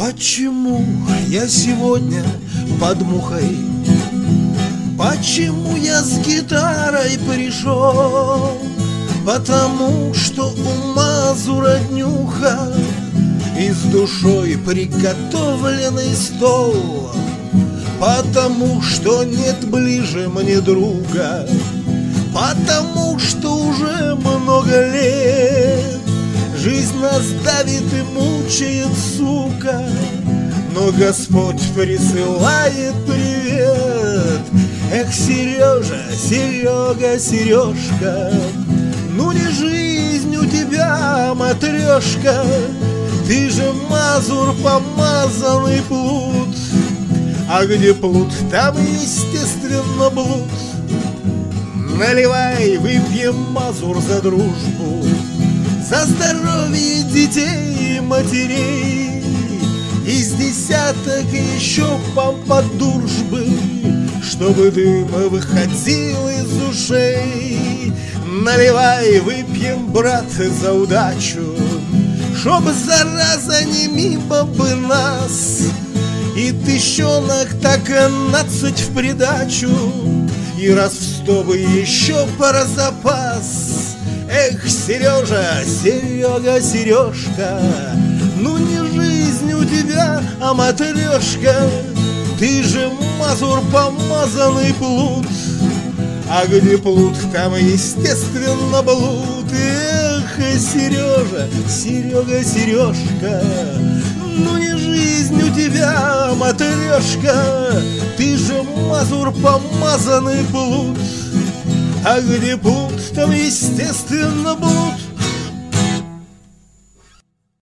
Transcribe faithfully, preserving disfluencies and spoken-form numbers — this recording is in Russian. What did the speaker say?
Почему я сегодня под мухой? Почему я с гитарой пришел? Потому что у Мазура днюха и с душой приготовленный стол. Потому что нет ближе мне друга, потому что уже много лет жизнь нас давит и мучает, сука. Но Господь присылает привет. Эх, Сережа, Серега, Сережка, ну не жизнь у тебя, матрешка. Ты же Мазур, помазанный плут. А где плут, там естественно блуд. Наливай, выпьем, Мазур, за дружбу, за здоровье детей и матерей. Из десяток еще помпадуржбы, чтобы дым выходил из ушей. Наливай, выпьем, брат, за удачу, чтоб зараза не мимо бы нас. И тыщенок так нацать в придачу, и раз в сто бы еще про запас. Эх, Сережа, Серега, Сережка, ну не жизнь у тебя, а матрешка. Ты же Мазур, помазанный плут. А где плут, там естественно блуд. Эх, Сережа, Серега, Сережка, ну не жизнь у тебя, матрешка. Ты же Мазур, помазанный плут. А где плут, там естественно блуд.